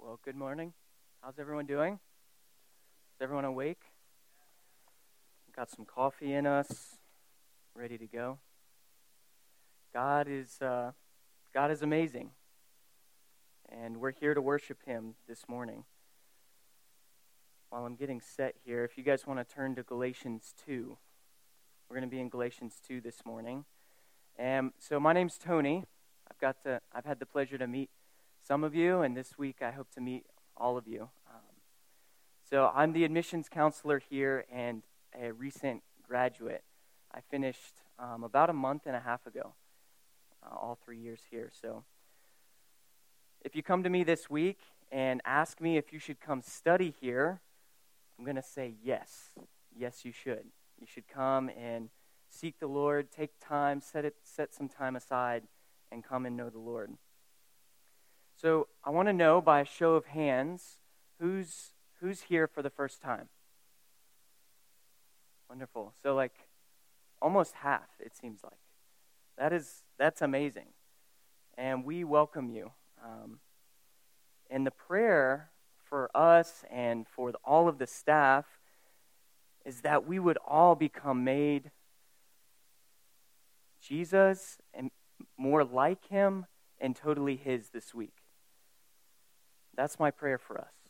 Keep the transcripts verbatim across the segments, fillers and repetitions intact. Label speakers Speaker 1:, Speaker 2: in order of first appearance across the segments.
Speaker 1: Well, good morning. How's everyone doing? Is everyone awake? Got some coffee in us, ready to go. God is uh, God is amazing, and we're here to worship Him this morning. While I'm getting set here, if you guys want to turn to Galatians two, we're going to be in Galatians two this morning. And so my name's Tony. I've got to I've had the pleasure to meet some of you, and this week I hope to meet all of you. Um, so I'm the admissions counselor here and a recent graduate. I finished um, about a month and a half ago, uh, all three years here. So if you come to me this week and ask me if you should come study here, I'm going to say yes. Yes, you should. You should come and seek the Lord, take time, set it, set some time aside, and come and know the Lord. So I want to know by a show of hands, who's who's here for the first time? Wonderful. So like almost half, it seems like. That is that's amazing. And we welcome you. Um, and the prayer for us and for the, all of the staff is that we would all become made Jesus and more like Him and totally His this week. That's my prayer for us.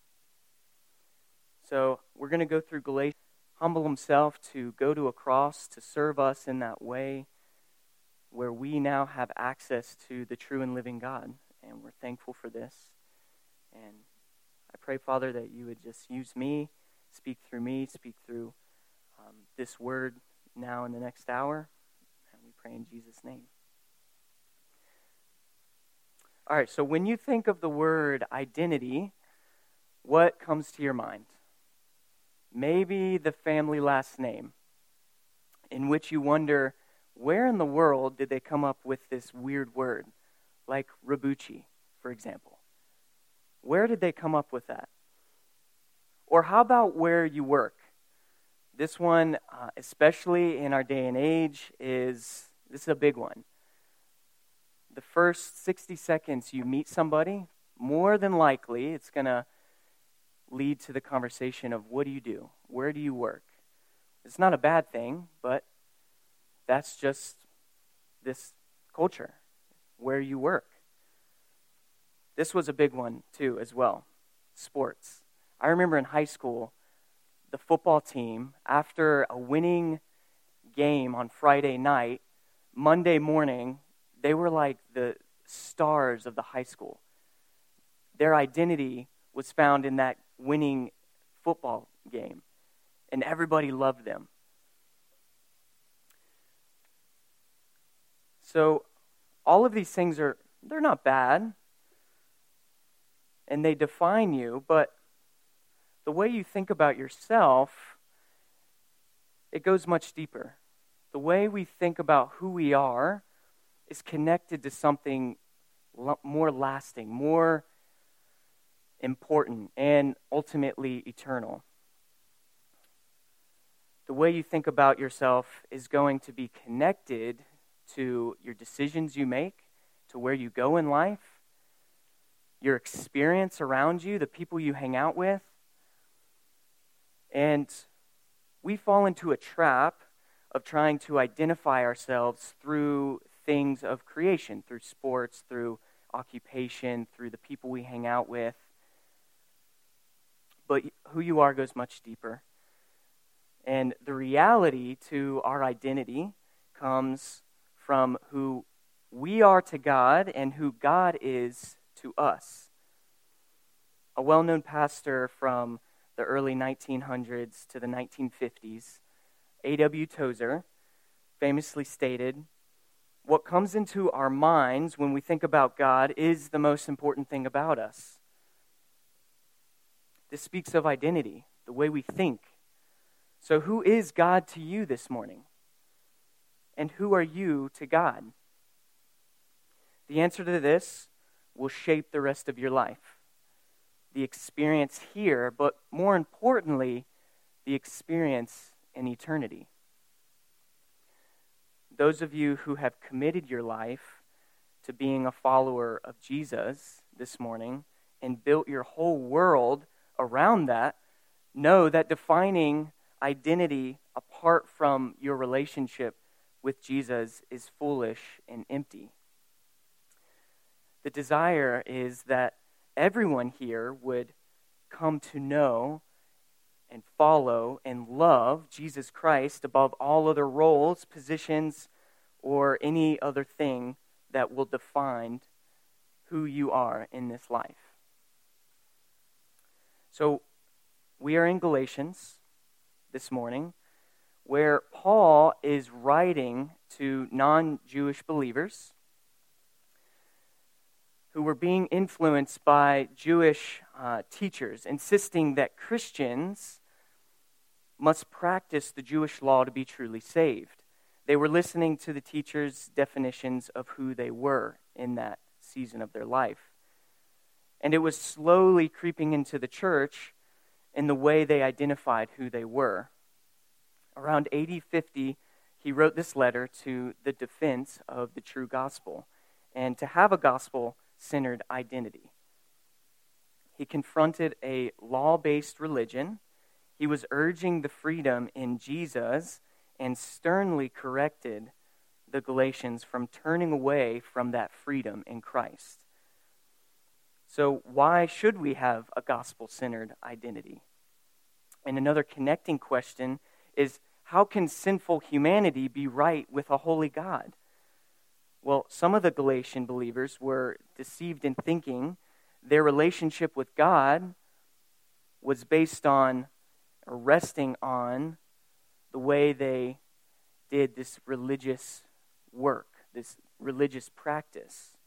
Speaker 1: So we're going to go through Galatians. Humble Himself to go to a cross to serve us in that way where we now have access to the true and living God. And we're thankful for this. And I pray, Father, that you would just use me, speak through me, speak through um, this word now in the next hour. And we pray in Jesus' name. All right, so when you think of the word identity, what comes to your mind? Maybe the family last name, in which you wonder, where in the world did they come up with this weird word, like Rabucci, for example? Where did they come up with that? Or how about where you work? This one, uh, especially in our day and age, is this is a big one. The first sixty seconds you meet somebody, more than likely it's going to lead to the conversation of what do you do? Where do you work? It's not a bad thing, but that's just this culture, where you work. This was a big one too as well, sports. I remember in high school, the football team, after a winning game on Friday night, Monday morning, they were like the stars of the high school. Their identity was found in that winning football game, and everybody loved them. So all of these things are, they're not bad, and they define you, but the way you think about yourself, it goes much deeper. The way we think about who we are is connected to something more lasting, more important, and ultimately eternal. The way you think about yourself is going to be connected to your decisions you make, to where you go in life, your experience around you, the people you hang out with. And we fall into a trap of trying to identify ourselves through things of creation, through sports, through occupation, through the people we hang out with. But who you are goes much deeper. And the reality to our identity comes from who we are to God and who God is to us. A well-known pastor from the early nineteen hundreds to the nineteen fifties, A W Tozer, famously stated, "What comes into our minds when we think about God is the most important thing about us." This speaks of identity, the way we think. So who is God to you this morning? And who are you to God? The answer to this will shape the rest of your life. The experience here, but more importantly, the experience in eternity. Those of you who have committed your life to being a follower of Jesus this morning, and built your whole world around that, know that defining identity apart from your relationship with Jesus is foolish and empty. The desire is that everyone here would come to know and follow and love Jesus Christ above all other roles, positions, or any other thing that will define who you are in this life. So we are in Galatians this morning, where Paul is writing to non-Jewish believers who were being influenced by Jewish uh, teachers, insisting that Christians must practice the Jewish law to be truly saved. They were listening to the teachers' definitions of who they were in that season of their life. And it was slowly creeping into the church in the way they identified who they were. Around A D fifty, he wrote this letter to the defense of the true gospel and to have a gospel-centered identity. He confronted a law-based religion. He was urging the freedom in Jesus and sternly corrected the Galatians from turning away from that freedom in Christ. So why should we have a gospel-centered identity? And another connecting question is, how can sinful humanity be right with a holy God? Well, some of the Galatian believers were deceived in thinking their relationship with God was based on or resting on the way they did this religious work, this religious practice.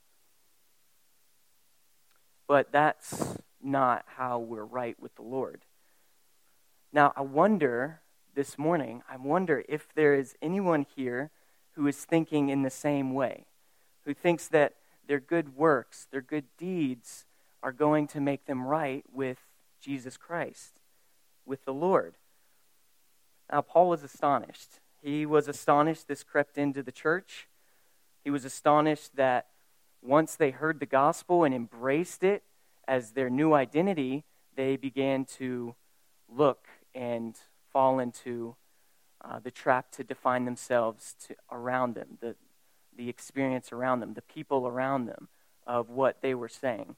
Speaker 1: But that's not how we're right with the Lord. Now, I wonder this morning, I wonder if there is anyone here who is thinking in the same way, who thinks that their good works, their good deeds are going to make them right with Jesus Christ, with the Lord. Now, Paul was astonished. He was astonished this crept into the church. He was astonished that once they heard the gospel and embraced it as their new identity, they began to look and fall into uh, the trap to define themselves to, around them, the, the experience around them, the people around them, of what they were saying.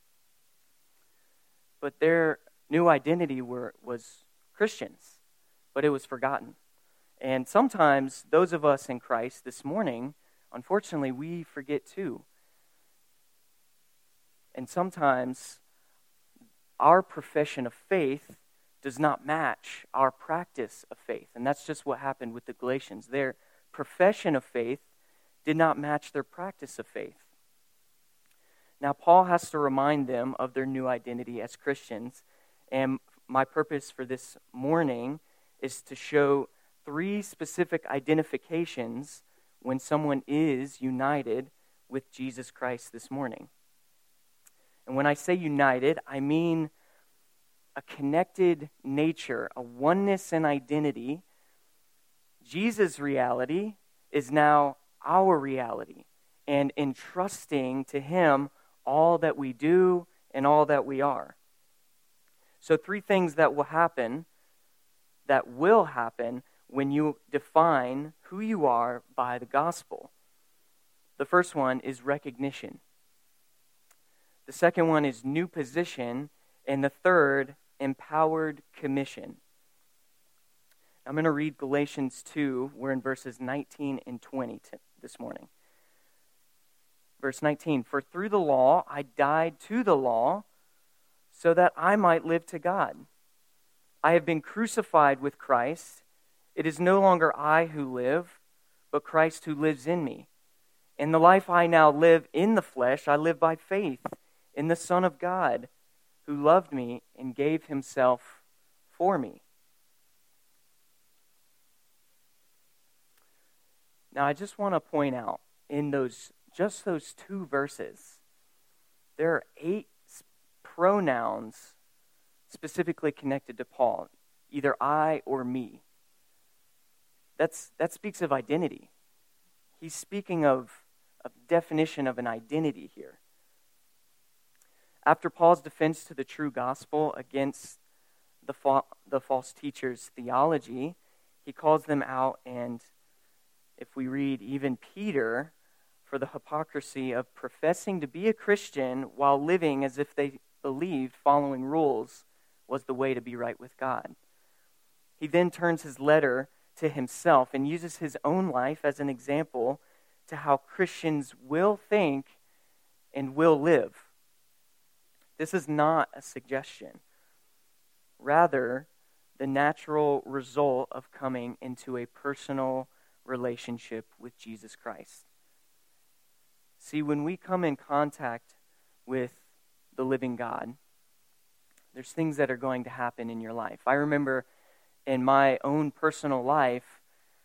Speaker 1: But their new identity were, was Christians, but it was forgotten. And sometimes those of us in Christ this morning, unfortunately, we forget too. And sometimes our profession of faith does not match our practice of faith. And that's just what happened with the Galatians. Their profession of faith did not match their practice of faith. Now, Paul has to remind them of their new identity as Christians. And my purpose for this morning is to show three specific identifications when someone is united with Jesus Christ this morning. And when I say united, I mean a connected nature, a oneness in identity. Jesus' reality is now our reality, and entrusting to him all that we do and all that we are. So three things that will happen, that will happen when you define who you are by the gospel. The first one is recognition. The second one is new position. And the third, empowered commission. I'm going to read Galatians two. We're in verses nineteen and twenty t- this morning. Verse nineteen, for through the law I died to the law so that I might live to God. I have been crucified with Christ. It is no longer I who live, but Christ who lives in me. In the life I now live in the flesh, I live by faith in the Son of God, who loved me and gave himself for me. Now, I just want to point out in those, just those two verses, there are eight pronouns specifically connected to Paul, either I or me. That's, that speaks of identity. He's speaking of a definition of an identity here. After Paul's defense to the true gospel against the, fa- the false teachers' theology, he calls them out, and if we read even Peter, for the hypocrisy of professing to be a Christian while living as if they believed following rules was the way to be right with God. He then turns his letter to himself and uses his own life as an example to how Christians will think and will live. This is not a suggestion. Rather, the natural result of coming into a personal relationship with Jesus Christ. See, when we come in contact with the living God, there's things that are going to happen in your life. I remember in my own personal life,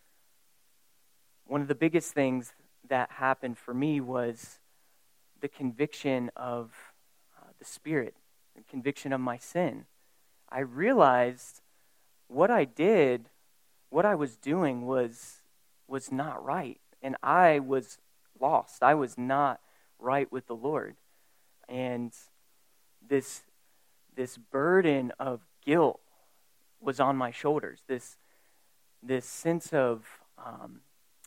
Speaker 1: one of the biggest things that happened for me was the conviction of uh, the Spirit, the conviction of my sin. I realized what I did, what I was doing was was not right, and I was lost. I was not right with the Lord. And this this burden of guilt was on my shoulders. This this sense of um,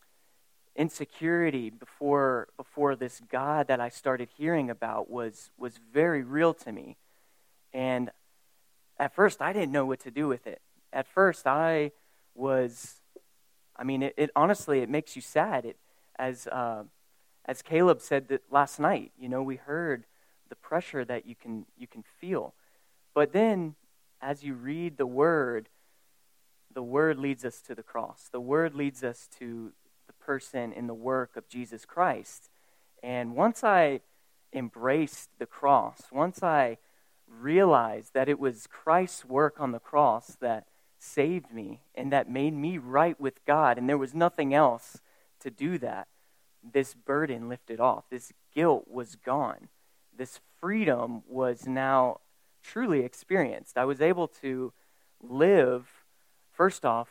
Speaker 1: insecurity before before this God that I started hearing about was was very real to me. And at first, I didn't know what to do with it. At first, I was, I mean, it, it honestly, it makes you sad. It, as uh, as Caleb said that last night, you know, we heard the pressure that you can you can feel. But then, as you read the Word, the Word leads us to the cross. The Word leads us to the person and the work of Jesus Christ. And once I embraced the cross, once I realized that it was Christ's work on the cross that saved me and that made me right with God, and there was nothing else to do that, this burden lifted off. This guilt was gone. This freedom was now truly experienced. I was able to live, first off,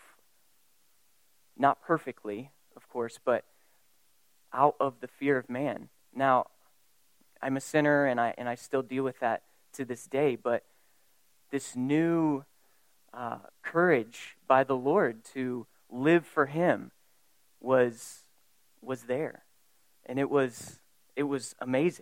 Speaker 1: not perfectly, of course, but out of the fear of man. Now, I'm a sinner, and I and I still deal with that to this day, but this new uh, courage by the Lord to live for Him was was there, and it was it was amazing.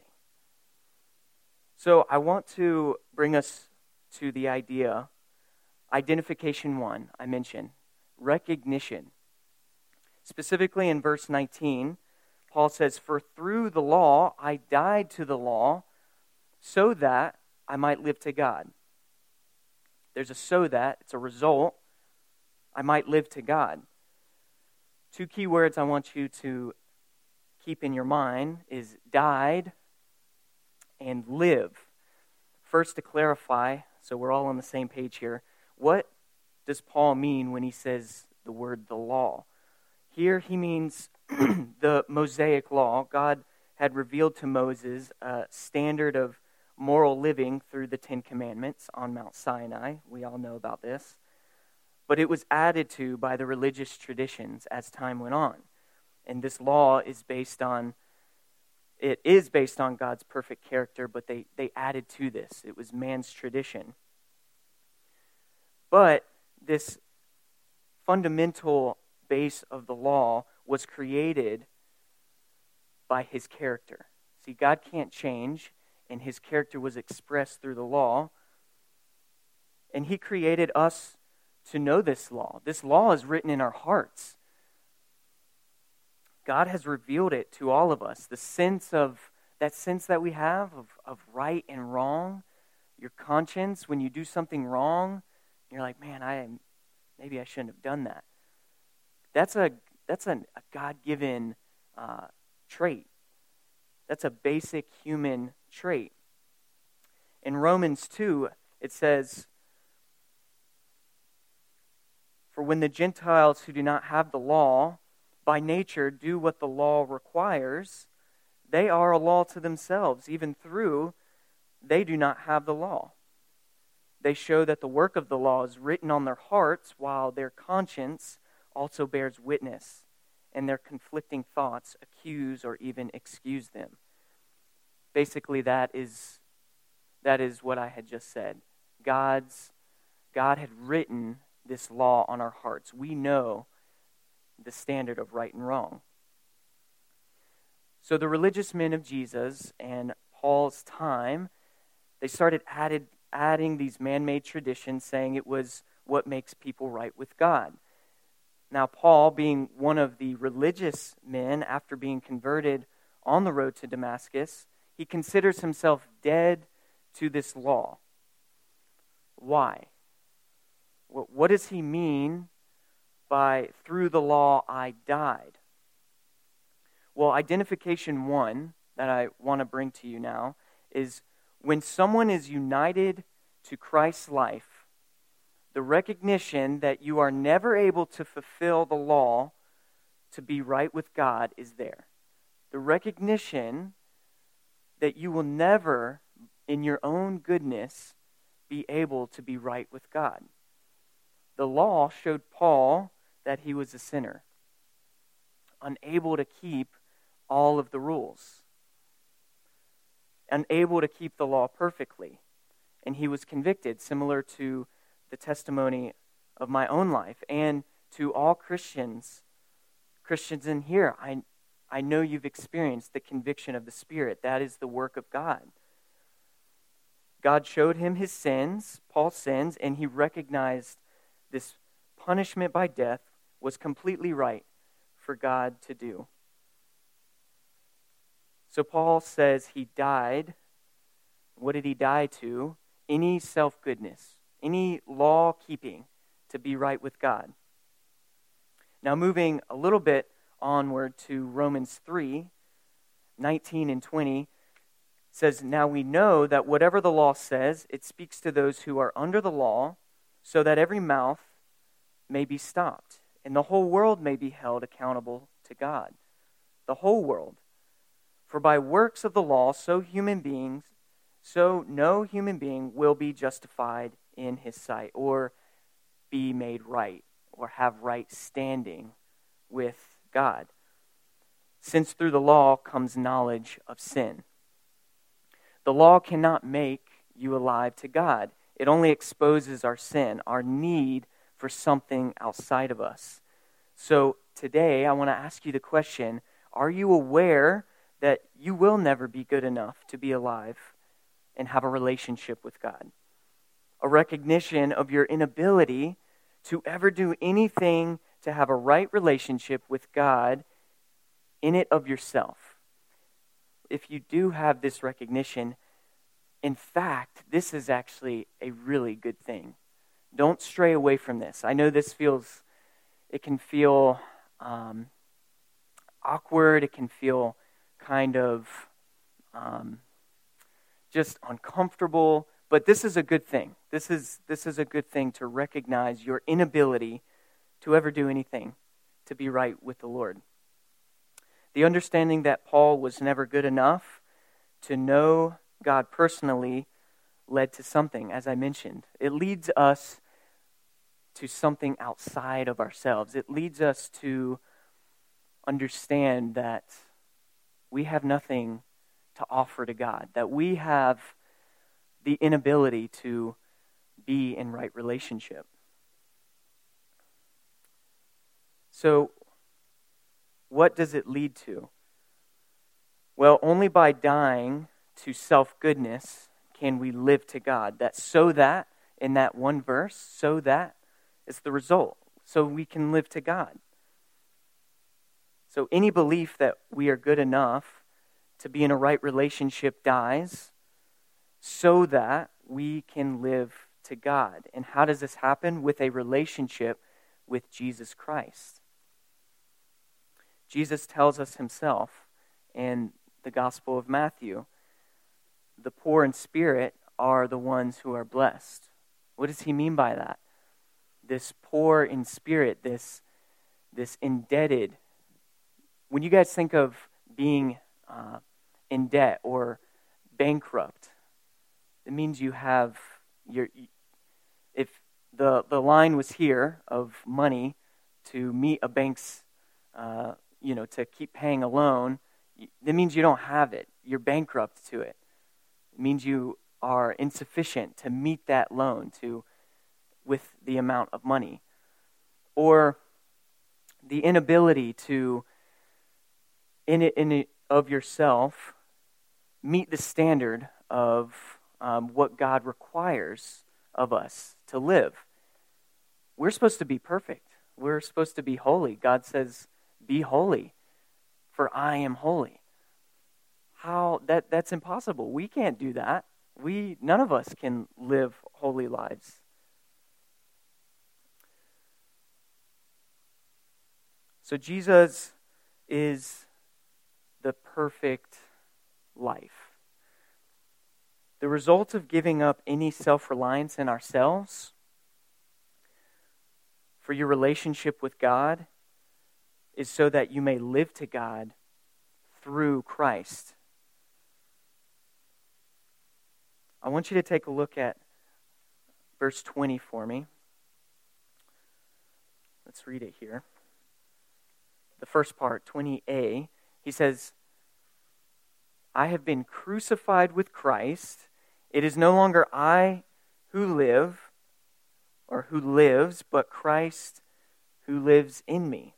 Speaker 1: So I want to bring us to the idea, identification one, I mentioned, recognition. Specifically in verse nineteen, Paul says, "For through the law I died to the law, so that I might live to God." There's a so that, it's a result. I might live to God. Two key words I want you to keep in your mind is died and live. First, to clarify, so we're all on the same page here, what does Paul mean when he says the word the law? Here he means the Mosaic law. God had revealed to Moses a standard of moral living through the Ten Commandments on Mount Sinai. We all know about this. But it was added to by the religious traditions as time went on. And this law is based on, it is based on God's perfect character, but they, they added to this. It was man's tradition. But this fundamental base of the law was created by His character. See, God can't change, and His character was expressed through the law. And He created us to know this law. This law is written in our hearts. God has revealed it to all of us. The sense of, that sense that we have of, of right and wrong, your conscience, when you do something wrong, you're like, man, I am, maybe I shouldn't have done that. That's a that's a, a God-given uh, trait. That's a basic human trait. In Romans two, it says, "For when the Gentiles who do not have the law, by nature do what the law requires, they are a law to themselves, even through they do not have the law. They show that the work of the law is written on their hearts, while their conscience also bears witness, and their conflicting thoughts accuse or even excuse them." Basically, that is that is what I had just said. God's God had written this law on our hearts. We know the standard of right and wrong. So the religious men of Jesus and Paul's time, they started added, adding these man-made traditions, saying it was what makes people right with God. Now, Paul, being one of the religious men after being converted on the road to Damascus, he considers himself dead to this law. Why? What does he mean by through the law I died? Well, identification one that I want to bring to you now is when someone is united to Christ's life, the recognition that you are never able to fulfill the law to be right with God is there. The recognition that you will never, in your own goodness, be able to be right with God. The law showed Paul that he was a sinner, unable to keep all of the rules, unable to keep the law perfectly. And he was convicted, similar to the testimony of my own life and to all Christians. Christians in here, I, I know you've experienced the conviction of the Spirit. That is the work of God. God showed him his sins, Paul's sins, and he recognized this punishment by death was completely right for God to do. So Paul says he died. What did he die to? Any self-goodness, any law-keeping to be right with God. Now moving a little bit onward to Romans three, nineteen and twenty, says, "Now we know that whatever the law says, it speaks to those who are under the law, so that every mouth may be stopped, and the whole world may be held accountable to God." The whole world. "For by works of the law, so human beings, so no human being will be justified in his sight, or be made right, or have right standing with God, since through the law comes knowledge of sin." The law cannot make you alive to God. It only exposes our sin, our need for something outside of us. So today, I want to ask you the question, are you aware that you will never be good enough to be alive and have a relationship with God? A recognition of your inability to ever do anything to have a right relationship with God in it of yourself. If you do have this recognition, in fact, this is actually a really good thing. Don't stray away from this. I know this feels, it can feel um, awkward. It can feel kind of um, just uncomfortable. But this is a good thing. This is this is a good thing to recognize your inability to ever do anything to be right with the Lord. The understanding that Paul was never good enough to know God personally led to something, as I mentioned. It leads us to something outside of ourselves. It leads us to understand that we have nothing to offer to God, that we have the inability to be in right relationship. So, what does it lead to? Well, only by dying to self-goodness can we live to God. That so that, in that one verse, so that is the result. So we can live to God. So any belief that we are good enough to be in a right relationship dies so that we can live to God. And how does this happen? With a relationship with Jesus Christ. Jesus tells us himself in the Gospel of Matthew, the poor in spirit are the ones who are blessed. What does he mean by that? This poor in spirit, this, this indebted. When you guys think of being uh, in debt or bankrupt, it means you have your. If the the line was here of money to meet a bank's, uh, you know, to keep paying a loan, that means you don't have it. You're bankrupt to it. It means you are insufficient to meet that loan to with the amount of money. Or the inability to, in it, in it of yourself, meet the standard of um, what God requires of us to live. We're supposed to be perfect. We're supposed to be holy. God says, be holy, for I am holy. How that that's impossible. We can't do that. We none of us can live holy lives. So Jesus is the perfect life. The result of giving up any self-reliance in ourselves for your relationship with God is so that you may live to God through Christ. I want you to take a look at verse twenty for me. Let's read it here. The first part, twenty a, he says, I have been crucified with Christ. It is no longer I who live, or who lives, but Christ who lives in me.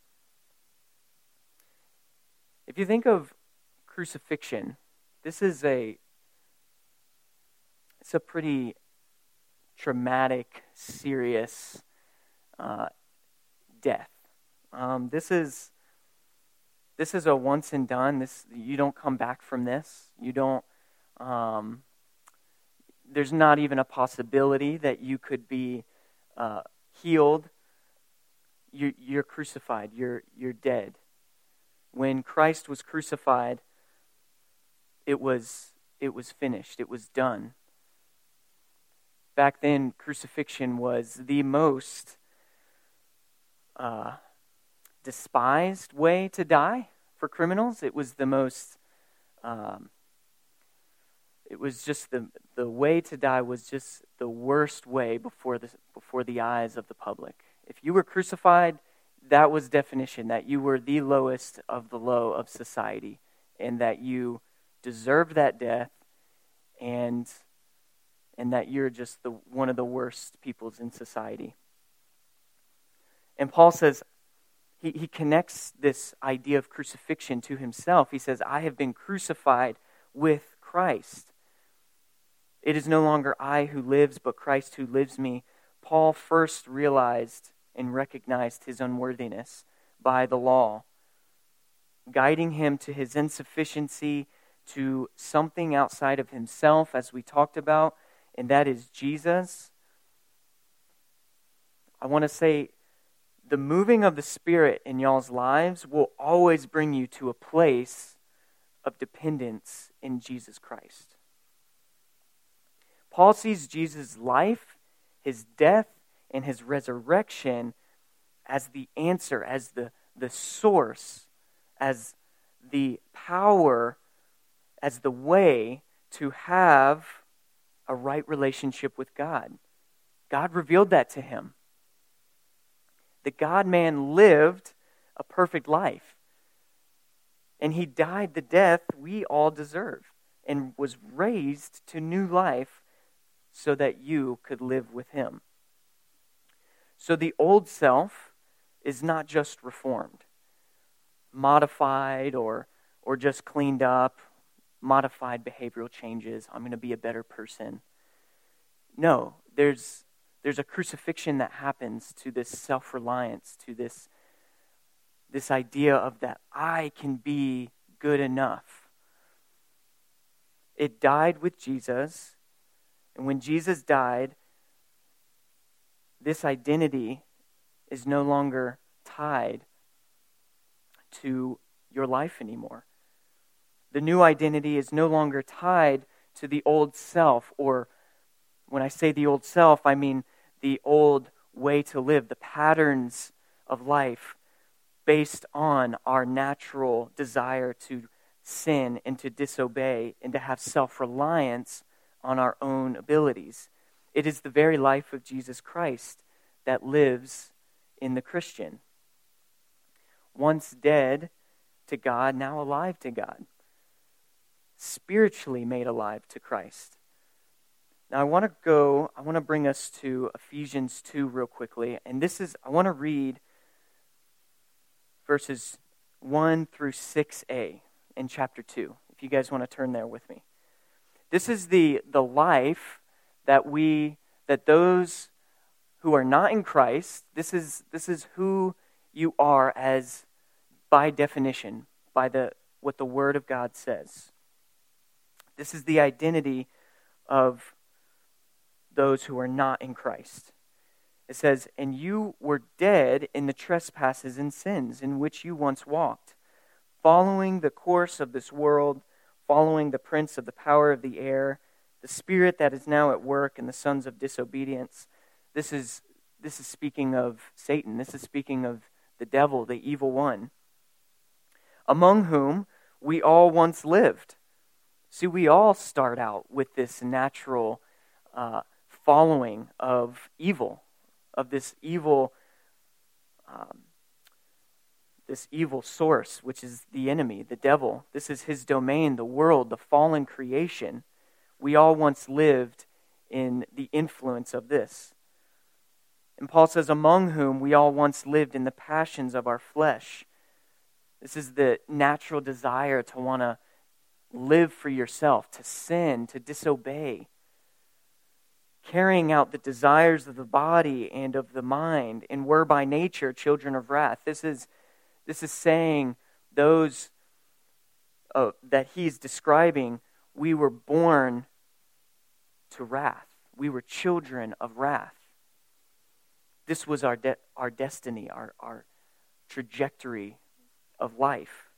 Speaker 1: If you think of crucifixion, this is a it's a pretty traumatic, serious uh, death. Um, this is this is a once and done. This you don't come back from this. You don't. Um, there's not even a possibility that you could be uh, healed. You, you're crucified. You're you're dead. When Christ was crucified, it was it was finished. It was done. Back then, crucifixion was the most uh, despised way to die for criminals. It was the most. Um, it was just the the way to die was just the worst way before the before the eyes of the public. If you were crucified, that was definition that you were the lowest of the low of society, and that you deserved that death, and and that you're just the one of the worst peoples in society. And Paul says, he, he connects this idea of crucifixion to himself. He says, I have been crucified with Christ. It is no longer I who lives, but Christ who lives me. Paul first realized and recognized his unworthiness by the law, guiding him to his insufficiency, to something outside of himself, as we talked about, and that is Jesus. I want to say, the moving of the Spirit in y'all's lives will always bring you to a place of dependence in Jesus Christ. Paul sees Jesus' life, his death, and his resurrection as the answer, as the, the source, as the power, as the way to have a right relationship with God. God revealed that to him. The God-man lived a perfect life. And he died the death we all deserve and was raised to new life so that you could live with him. So the old self is not just reformed, modified or or just cleaned up, modified behavioral changes. I'm going to be a better person. No, there's there's a crucifixion that happens to this self-reliance, to this this idea of that I can be good enough. It died with Jesus, and when Jesus died, this identity is no longer tied to your life anymore. The new identity is no longer tied to the old self, or when I say the old self, I mean the old way to live, the patterns of life based on our natural desire to sin and to disobey and to have self-reliance on our own abilities. It is the very life of Jesus Christ that lives in the Christian. Once dead to God, now alive to God. Spiritually made alive to Christ. Now I want to go, I want to bring us to Ephesians two real quickly. And this is, I want to read verses one through six a in chapter two, if you guys want to turn there with me. This is the, the life that we, that those who are not in Christ, this is, this is who you are as by definition, by the what the Word of God says. This is the identity of those who are not in Christ. It says, "And you were dead in the trespasses and sins in which you once walked, following the course of this world, following the prince of the power of the air, the spirit that is now at work in the sons of disobedience." This is this is speaking of Satan. This is speaking of the devil, the evil one, among whom we all once lived. See, we all start out with this natural uh, following of evil, of this evil, um, this evil source, which is the enemy, the devil. This is his domain, the world, the fallen creation. We all once lived in the influence of this. And Paul says, among whom we all once lived in the passions of our flesh. This is the natural desire to want to live for yourself, to sin, to disobey, carrying out the desires of the body and of the mind, and were by nature children of wrath. This is this is saying those uh, that he's describing, we were born to wrath. We were children of wrath. This was our de- our destiny, our, our trajectory of life.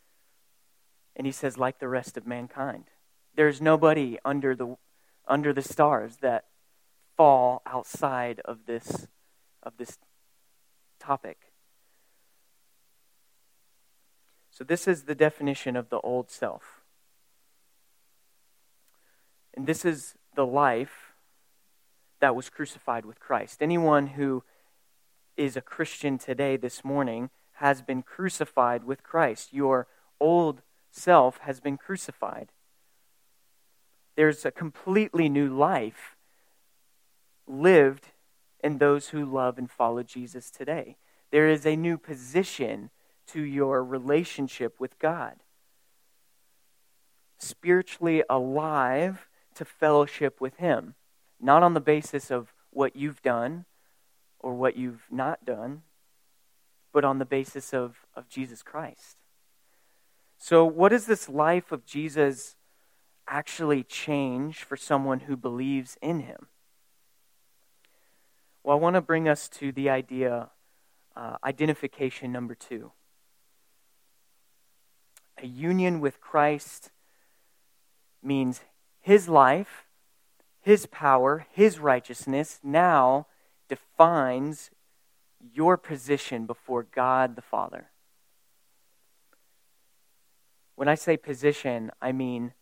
Speaker 1: And he says, like the rest of mankind. There's nobody under the under the stars that fall outside of this of this topic. So this is the definition of the old self. And this is the life that was crucified with Christ. Anyone who is a Christian today, this morning, has been crucified with Christ. Your old self has been crucified. There's a completely new life lived in those who love and follow Jesus today. There is a new position to your relationship with God. Spiritually alive to fellowship with Him. Not on the basis of what you've done or what you've not done, but on the basis of, of Jesus Christ. So what does this life of Jesus actually change for someone who believes in Him? Well, I want to bring us to the idea, uh, identification number two. A union with Christ means His life, His power, His righteousness now defines your position before God the Father. When I say position, I mean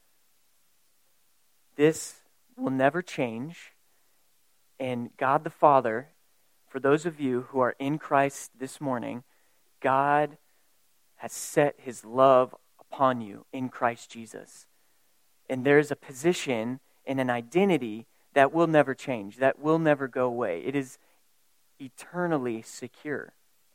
Speaker 1: this will never change, and God the Father, for those of you who are in Christ this morning, God has set His love upon you in Christ Jesus. And there's a position and an identity that will never change, that will never go away. It is eternally secure.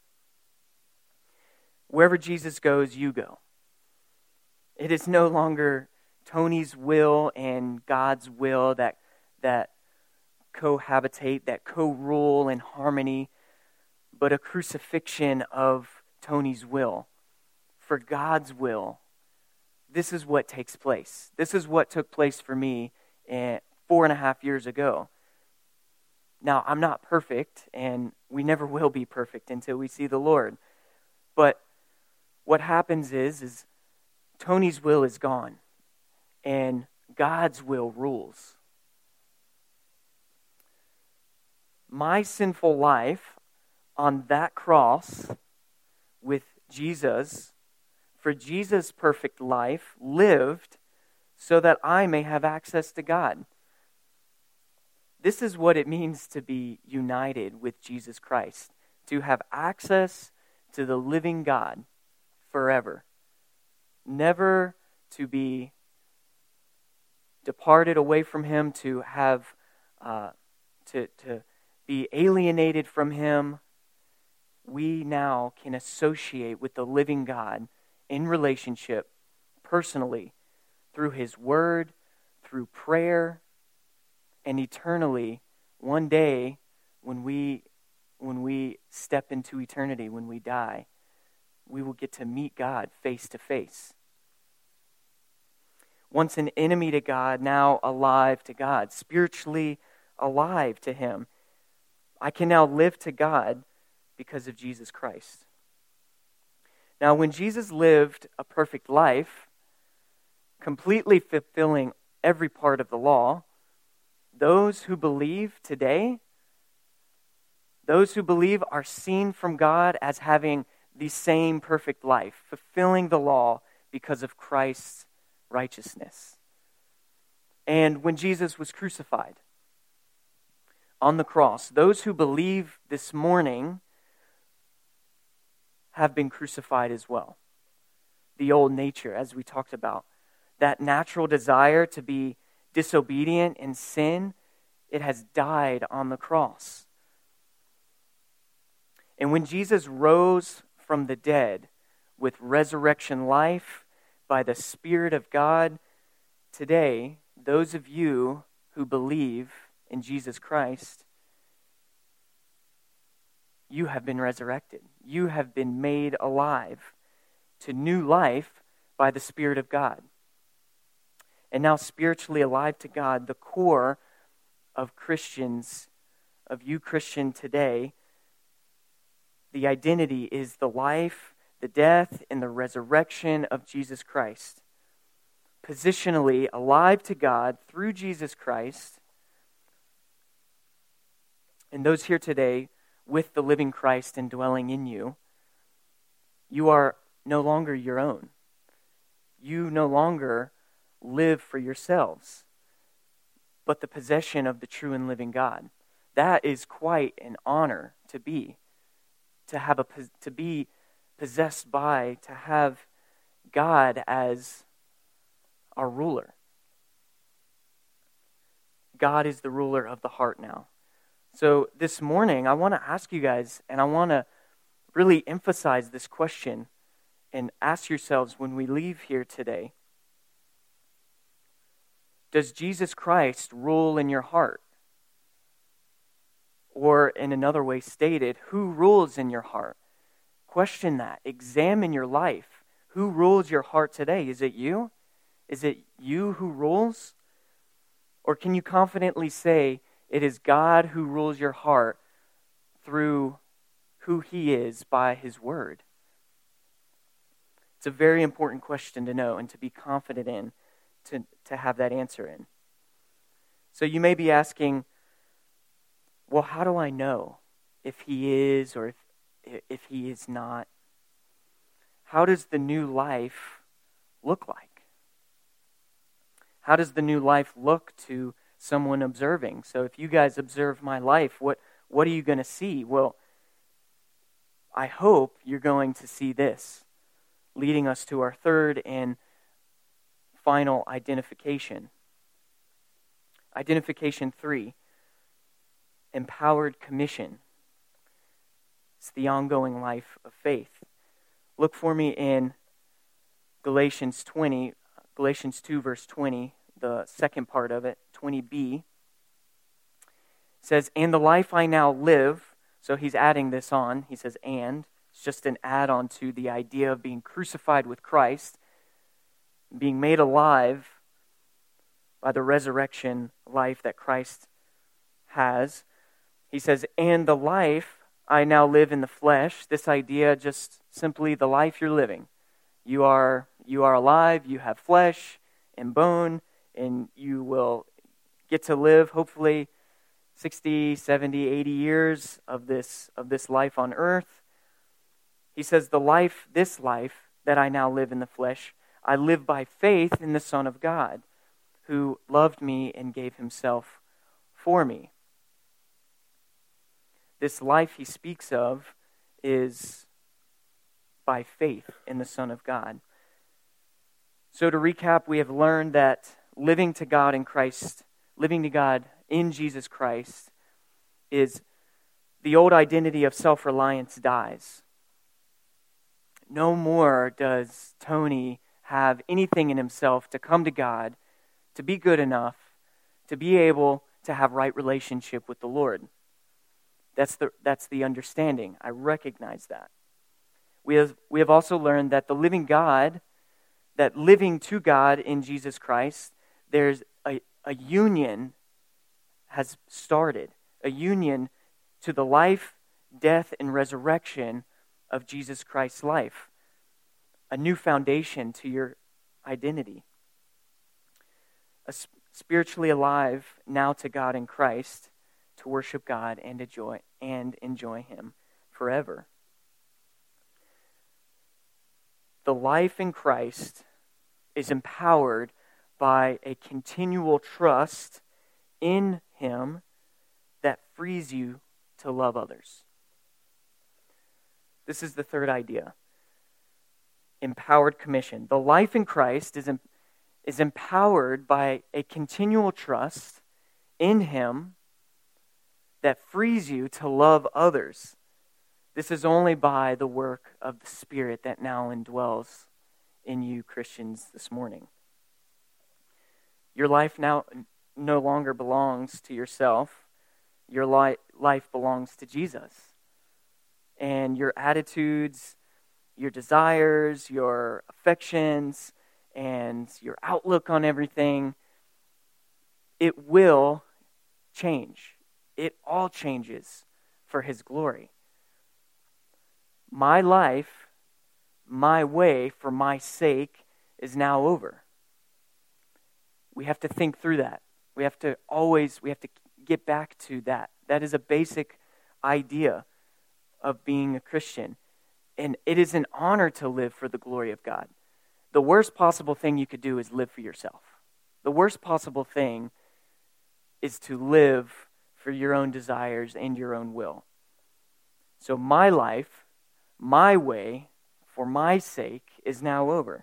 Speaker 1: Wherever Jesus goes, you go. It is no longer Tony's will and God's will that that cohabitate, that co-rule in harmony, but a crucifixion of Tony's will for God's will. This is what takes place. This is what took place for me four and a half years ago. Now, I'm not perfect, and we never will be perfect until we see the Lord. But what happens is, is Tony's will is gone, and God's will rules. My sinful life on that cross with Jesus, for Jesus' perfect life, lived so that I may have access to God. This is what it means to be united with Jesus Christ, to have access to the living God forever. Never to be departed away from him, to have uh, to, to be alienated from him, we now can associate with the living God in relationship personally through his word, through prayer, and eternally one day when we when we step into eternity, when we die, we will get to meet God face to face. Once an enemy to God, now alive to God, spiritually alive to him. I can now live to God because of Jesus Christ. Now, when Jesus lived a perfect life, completely fulfilling every part of the law, those who believe today, those who believe are seen from God as having the same perfect life, fulfilling the law because of Christ's righteousness. And when Jesus was crucified on the cross, those who believe this morning have been crucified as well. The old nature, as we talked about, that natural desire to be disobedient and sin, it has died on the cross. And when Jesus rose from the dead with resurrection life by the Spirit of God, today, those of you who believe in Jesus Christ, you have been resurrected. You have been made alive to new life by the Spirit of God. And now spiritually alive to God, the core of Christians, of you Christian today, the identity is the life, the death, and the resurrection of Jesus Christ. Positionally alive to God through Jesus Christ. And those here today, with the living Christ indwelling in you, you are no longer your own. You no longer live for yourselves, but the possession of the true and living God. That is quite an honor to be, to have a to be possessed by, to have God as our ruler. God is the ruler of the heart now. So this morning, I want to ask you guys, and I want to really emphasize this question and ask yourselves when we leave here today, does Jesus Christ rule in your heart? Or in another way stated, who rules in your heart? Question that. Examine your life. Who rules your heart today? Is it you? Is it you who rules? Or can you confidently say it is God who rules your heart through who He is by His Word? It's a very important question to know and to be confident in, to, to have that answer in. So you may be asking, well, how do I know if He is or if, if He is not? How does the new life look like? How does the new life look to someone observing? So if you guys observe my life, what, what are you going to see? Well, I hope you're going to see this, leading us to our third and final identification. Identification three, empowered commission. It's the ongoing life of faith. Look for me in Galatians twenty, Galatians two, verse twenty, the second part of it, twenty b. It says, and the life I now live, so he's adding this on. He says, and. It's just an add-on to the idea of being crucified with Christ, being made alive by the resurrection life that Christ has. He says, and the life I now live in the flesh, this idea just simply the life you're living. You are, you are alive, you have flesh and bone, and you will get to live, hopefully, sixty, seventy, eighty years of this, of this life on earth. He says, the life, this life that I now live in the flesh, I live by faith in the Son of God, who loved me and gave Himself for me. This life he speaks of is by faith in the Son of God. So to recap, we have learned that living to God in Christ, living to God in Jesus Christ, is the old identity of self-reliance dies. No more does Tony have anything in himself to come to God, to be good enough, to be able to have right relationship with the Lord. That's the that's the understanding. I recognize that. We have we have also learned that the living God, that living to God in Jesus Christ, there's a, a union has started. A union to the life, death, and resurrection of Jesus Christ's life. A new foundation to your identity. A sp- spiritually alive now to God in Christ, to worship God and enjoy and enjoy Him forever. The life in Christ is empowered by a continual trust in Him that frees you to love others. This is the third idea. Empowered commission. The life in Christ is, em- is empowered by a continual trust in Him that frees you to love others. This is only by the work of the Spirit that now indwells in you Christians this morning. Your life now no longer belongs to yourself. Your li- life belongs to Jesus. And your attitudes, your desires, your affections, and your outlook on everything, it will change. It all changes for His glory. My life, my way, for my sake, is now over. We have to think through that. We have to always, we have to get back to that. That is a basic idea of being a Christian. And it is an honor to live for the glory of God. The worst possible thing you could do is live for yourself. The worst possible thing is to live for your own desires and your own will. So my life, my way, for my sake, is now over.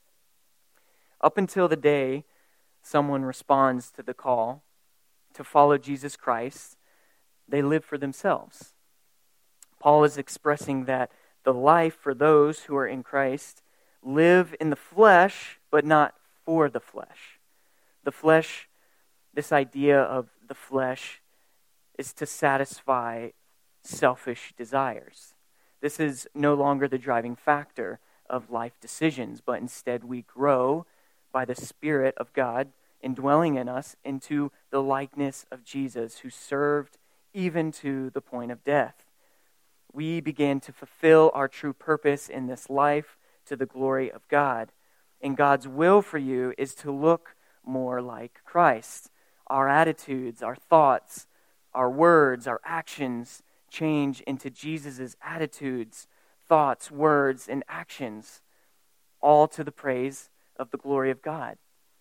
Speaker 1: Up until the day someone responds to the call to follow Jesus Christ, they live for themselves. Paul is expressing that the life for those who are in Christ live in the flesh, but not for the flesh. The flesh, this idea of the flesh, is to satisfy selfish desires. This is no longer the driving factor of life decisions, but instead we grow by the Spirit of God indwelling in us into the likeness of Jesus, who served even to the point of death. We begin to fulfill our true purpose in this life to the glory of God. And God's will for you is to look more like Christ. Our attitudes, our thoughts, our words, our actions change into Jesus' attitudes, thoughts, words, and actions, all to the praise of the glory of God.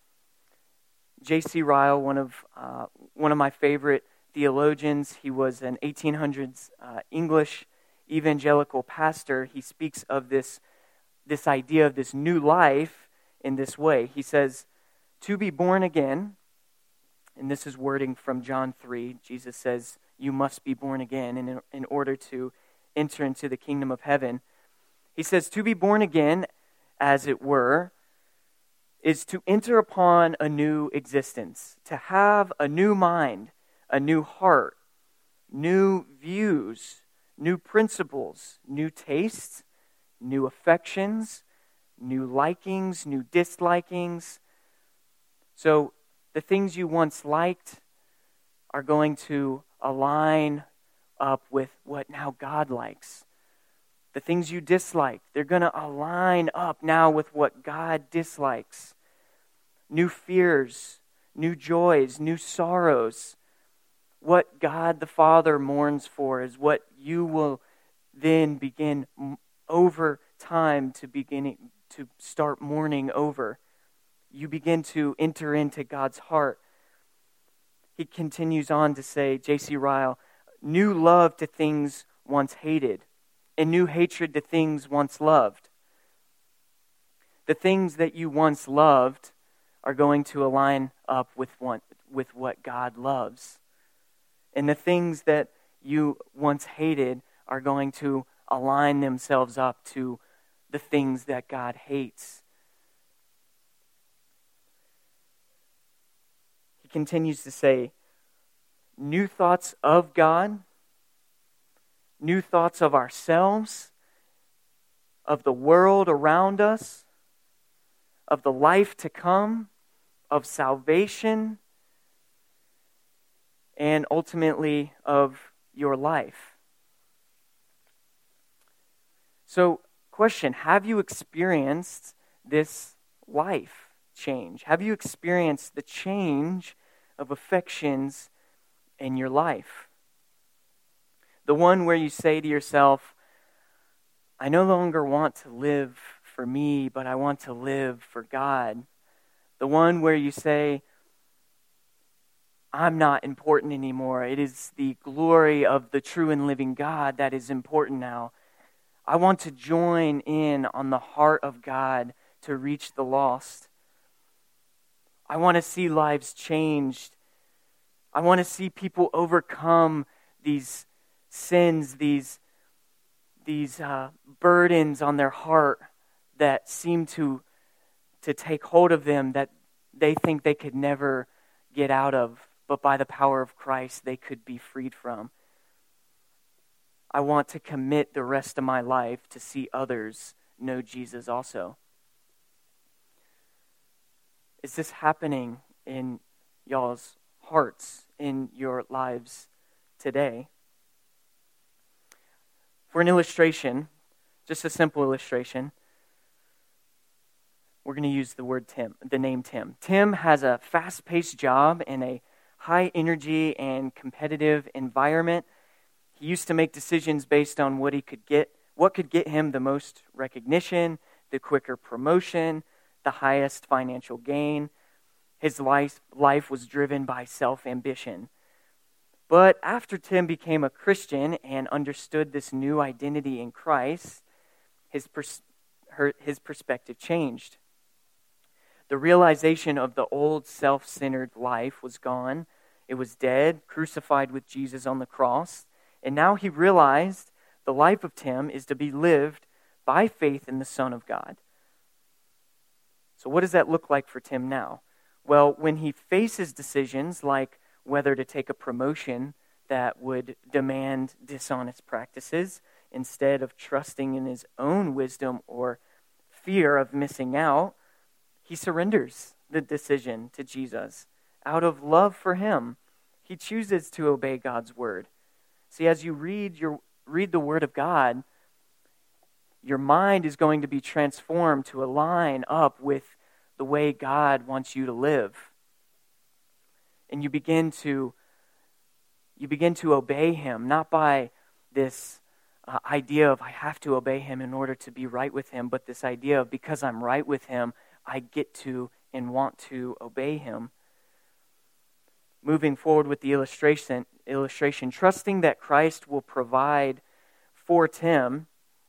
Speaker 1: J C Ryle, one of uh, one of my favorite theologians, he was an eighteen hundreds uh, English evangelical pastor. He speaks of this, this idea of this new life in this way. He says, to be born again, and this is wording from John three. Jesus says, you must be born again in, in order to enter into the kingdom of heaven. He says, to be born again, as it were, is to enter upon a new existence, to have a new mind, a new heart, new views, new principles, new tastes, new affections, new likings, new dislikings. So the things you once liked are going to align up with what now God likes. The things you dislike, they're going to align up now with what God dislikes. New fears, new joys, new sorrows. What God the Father mourns for is what you will then begin over time to begin to start mourning over. You begin to enter into God's heart. He continues on to say, J C Ryle, new love to things once hated, and new hatred to things once loved. The things that you once loved are going to align up with one, with what God loves. And the things that you once hated are going to align themselves up to the things that God hates. He continues to say, new thoughts of God, new thoughts of ourselves, of the world around us, of the life to come, of salvation, and ultimately of your life. So, question, have you experienced this life change? Have you experienced the change of affections in your life? The one where you say to yourself, I no longer want to live for me, but I want to live for God. The one where you say, I'm not important anymore. It is the glory of the true and living God that is important now. I want to join in on the heart of God to reach the lost. I want to see lives changed. I want to see people overcome these sins, these, these uh, burdens on their heart that seem to, to take hold of them that they think they could never get out of, but by the power of Christ they could be freed from. I want to commit the rest of my life to see others know Jesus also. Is this happening in y'all's hearts, in your lives today? For an illustration, just a simple illustration, we're going to use the word Tim, the name Tim. Tim has a fast-paced job in a high-energy and competitive environment. He used to make decisions based on what he could get, what could get him the most recognition, the quicker promotion, the highest financial gain. His life, life was driven by self-ambition. But after Tim became a Christian and understood this new identity in Christ, his, pers- her, his perspective changed. The realization of the old self-centered life was gone. It was dead, crucified with Jesus on the cross. And now he realized the life of Tim is to be lived by faith in the Son of God. So what does that look like for Tim now? Well, when he faces decisions like whether to take a promotion that would demand dishonest practices instead of trusting in his own wisdom or fear of missing out, he surrenders the decision to Jesus. Out of love for him, he chooses to obey God's word. See, as you read your read the word of God, your mind is going to be transformed to align up with the way God wants you to live. And you begin to you begin to obey him, not by this uh, idea of I have to obey him in order to be right with him, but this idea of because I'm right with him, I get to and want to obey him. Moving forward with the illustration, illustration, trusting that Christ will provide for Tim,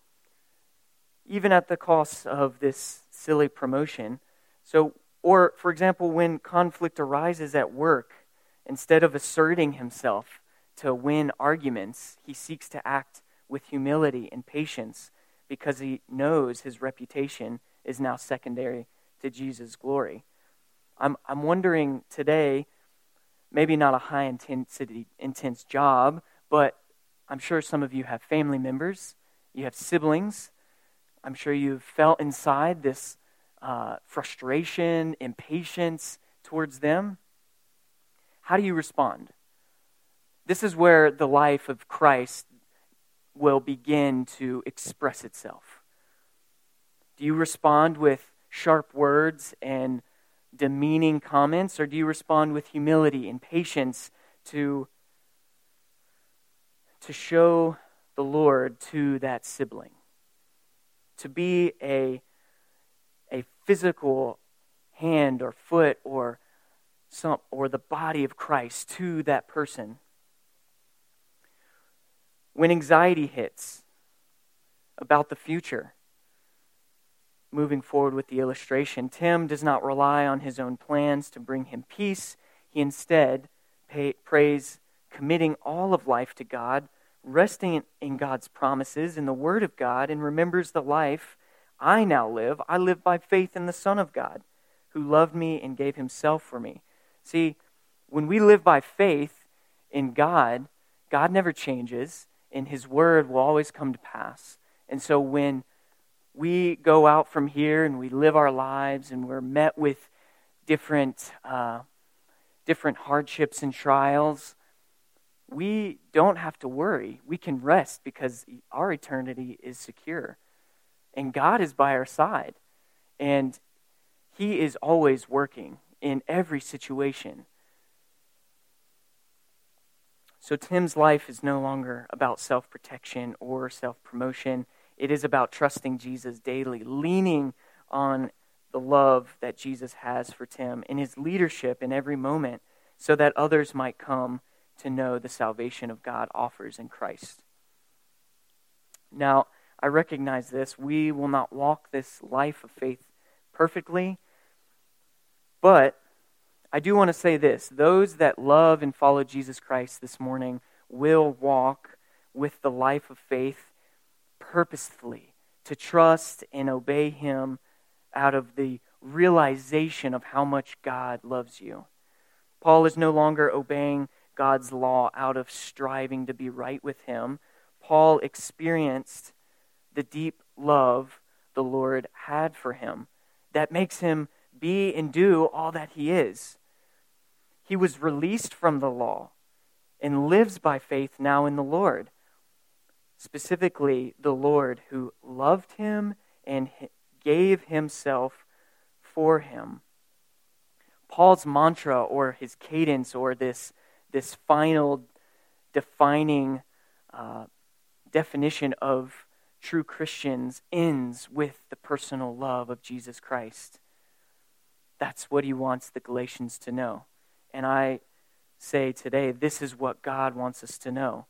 Speaker 1: even at the cost of this silly promotion. So, or for example, when conflict arises at work, instead of asserting himself to win arguments, he seeks to act with humility and patience because he knows his reputation is now secondary to Jesus' glory. I'm I'm wondering today, maybe not a high intensity intense job, but I'm sure some of you have family members, you have siblings. I'm sure you've felt inside this uh, frustration, impatience towards them. How do you respond? This is where the life of Christ will begin to express itself. Do you respond with sharp words and demeaning comments, or do you respond with humility and patience to, to show the Lord to that sibling? To be a, a physical hand or foot or some or the body of Christ to that person. When anxiety hits about the future, moving forward with the illustration, Tim does not rely on his own plans to bring him peace. He instead pay, prays, committing all of life to God, resting in God's promises, in the Word of God, and remembers the life I now live. I live by faith in the Son of God, who loved me and gave himself for me. See, when we live by faith in God, God never changes, and his word will always come to pass. And so when we go out from here and we live our lives and we're met with different, uh, different hardships and trials, we don't have to worry. We can rest because our eternity is secure. And God is by our side. And he is always working in every situation. So Tim's life is no longer about self-protection or self-promotion. It is about trusting Jesus daily, leaning on the love that Jesus has for Tim and his leadership in every moment so that others might come to know the salvation of God offers in Christ. Now, I recognize this. We will not walk this life of faith perfectly, but I do want to say this. Those that love and follow Jesus Christ this morning will walk with the life of faith purposefully, to trust and obey him out of the realization of how much God loves you. Paul is no longer obeying God's law out of striving to be right with him. Paul experienced the deep love the Lord had for him that makes him be and do all that he is. He was released from the law and lives by faith now in the Lord. Specifically, the Lord who loved him and gave himself for him. Paul's mantra or his cadence or this, this final defining uh, definition of true Christians ends with the personal love of Jesus Christ. That's what he wants the Galatians to know. And I say today, this is what God wants us to know.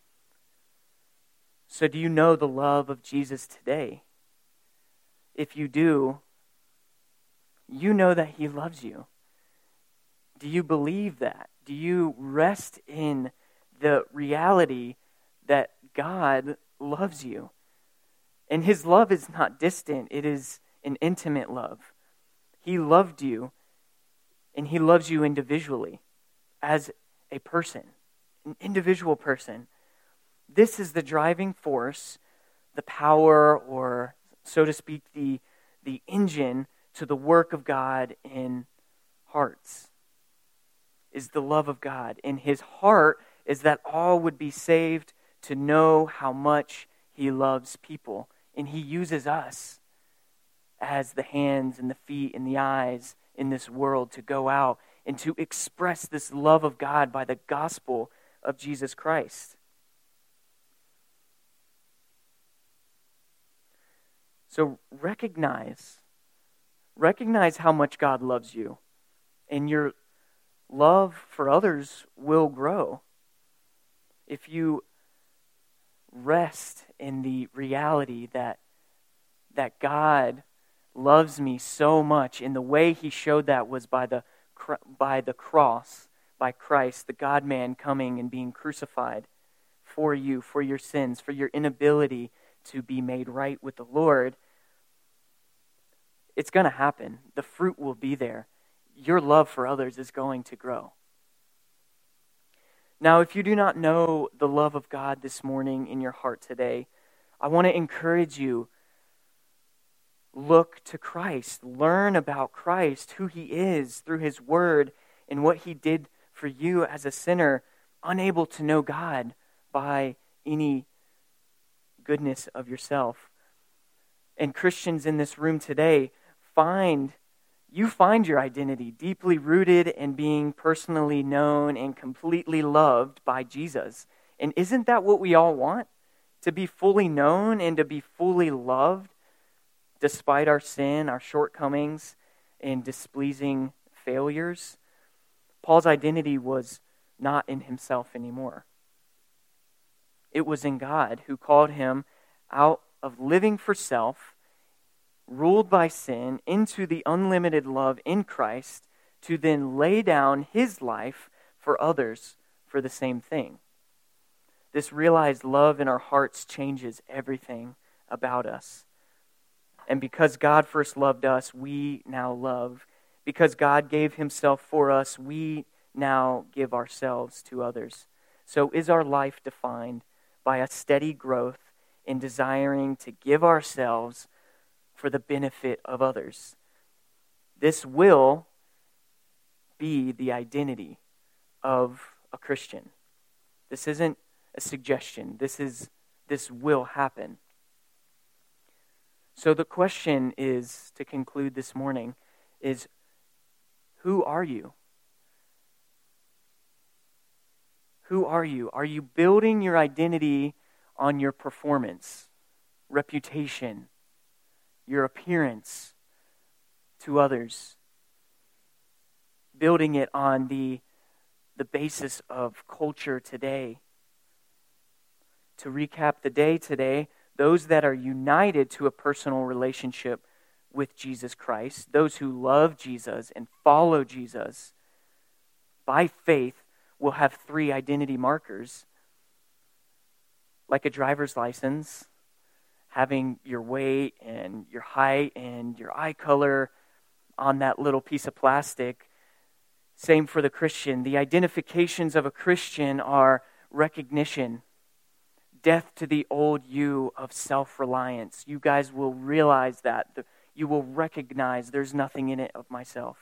Speaker 1: So do you know the love of Jesus today? If you do, you know that he loves you. Do you believe that? Do you rest in the reality that God loves you? And his love is not distant. It is an intimate love. He loved you, and he loves you individually as a person, an individual person. This is the driving force, the power, or so to speak, the, the engine to the work of God in hearts, is the love of God. In his heart is that all would be saved to know how much he loves people. And he uses us as the hands and the feet and the eyes in this world to go out and to express this love of God by the gospel of Jesus Christ. So recognize, recognize how much God loves you, and your love for others will grow if you rest in the reality that that God loves me so much, and the way he showed that was by the by the cross, by Christ, the God-man coming and being crucified for you, for your sins, for your inability to be made right with the Lord. It's going to happen. The fruit will be there. Your love for others is going to grow. Now, if you do not know the love of God this morning in your heart today, I want to encourage you, look to Christ. Learn about Christ, who he is through his word and what he did for you as a sinner, unable to know God by any goodness of yourself. And Christians in this room today, find You find your identity deeply rooted in being personally known and completely loved by Jesus. And isn't that what we all want? To be fully known and to be fully loved despite our sin, our shortcomings, and displeasing failures? Paul's identity was not in himself anymore. It was in God, who called him out of living for self ruled by sin, into the unlimited love in Christ, to then lay down his life for others for the same thing. This realized love in our hearts changes everything about us. And because God first loved us, we now love. Because God gave himself for us, we now give ourselves to others. So is our life defined by a steady growth in desiring to give ourselves for the benefit of others? This will be the identity of a Christian. This isn't a suggestion. This is this will happen. So the question is, to conclude this morning, is who are you? Who are you? Are you building your identity on your performance, reputation, your appearance to others? Building it on the, the basis of culture today. To recap the day today, those that are united to a personal relationship with Jesus Christ, those who love Jesus and follow Jesus by faith, will have three identity markers. Like a driver's license, having your weight and your height and your eye color on that little piece of plastic. Same for the Christian. The identifications of a Christian are recognition, death to the old you of self-reliance. You guys will realize that. You will recognize there's nothing in it of myself.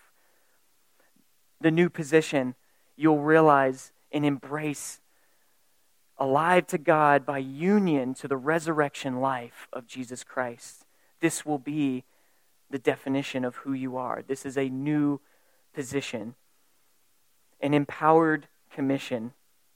Speaker 1: The new position, you'll realize and embrace alive to God by union to the resurrection life of Jesus Christ. This will be the definition of who you are. This is a new position, an empowered commission.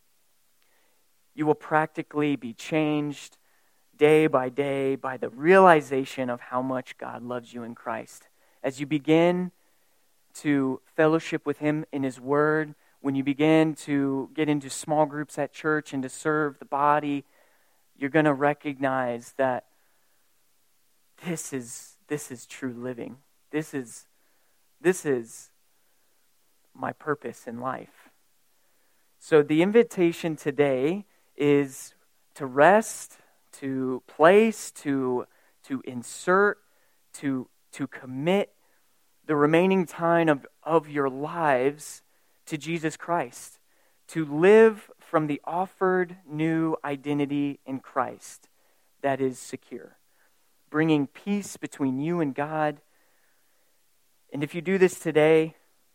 Speaker 1: You will practically be changed day by day by the realization of how much God loves you in Christ. As you begin to fellowship with him in his word, when you begin to get into small groups at church and to serve the body, you're going to recognize that this is this is true living. This is this is my purpose in life. So the invitation today is to rest, to place, to to insert, to to commit the remaining time of, of your lives to Jesus Christ, to live from the offered new identity in Christ that is secure, bringing peace between you and God. And if you do this today,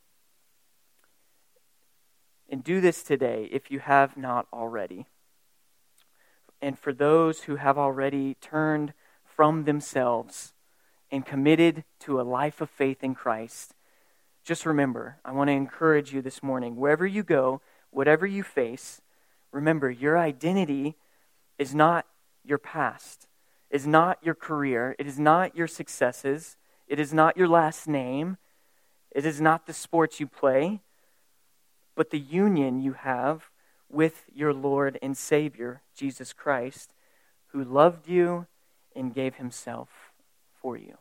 Speaker 1: and do this today if you have not already, and for those who have already turned from themselves and committed to a life of faith in Christ, just remember, I want to encourage you this morning, wherever you go, whatever you face, remember, your identity is not your past, is not your career, it is not your successes, it is not your last name, it is not the sports you play, but the union you have with your Lord and Savior, Jesus Christ, who loved you and gave himself for you.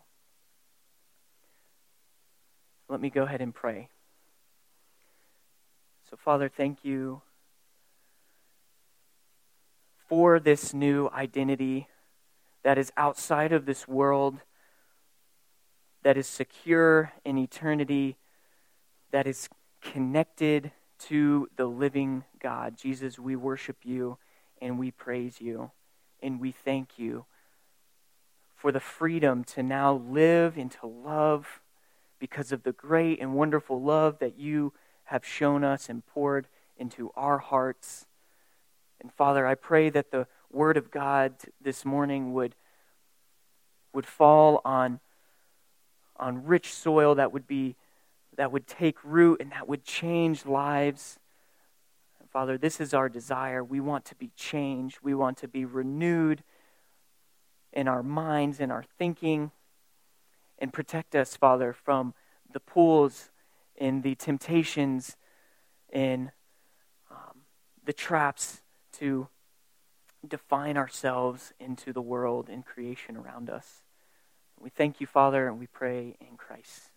Speaker 1: Let me go ahead and pray. So, Father, thank you for this new identity that is outside of this world, that is secure in eternity, that is connected to the living God. Jesus, we worship you and we praise you and we thank you for the freedom to now live and to love because of the great and wonderful love that you have shown us and poured into our hearts. And Father, I pray that the word of God this morning would, would fall on, on rich soil that would be that would take root and that would change lives. And Father, this is our desire. We want to be changed. We want to be renewed in our minds, in our thinking. And protect us, Father, from the pools and the temptations and um, the traps to define ourselves into the world and creation around us. We thank you, Father, and we pray in Christ.